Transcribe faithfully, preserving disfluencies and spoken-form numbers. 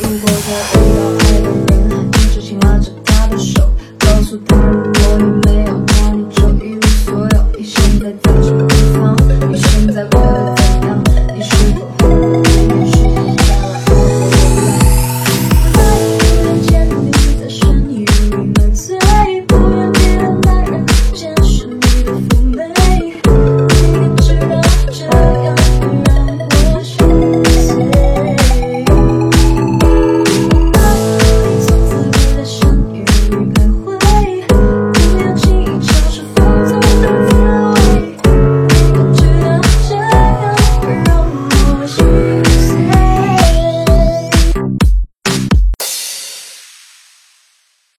如果再遇到爱的人，一直牵拉着他的手，告诉他。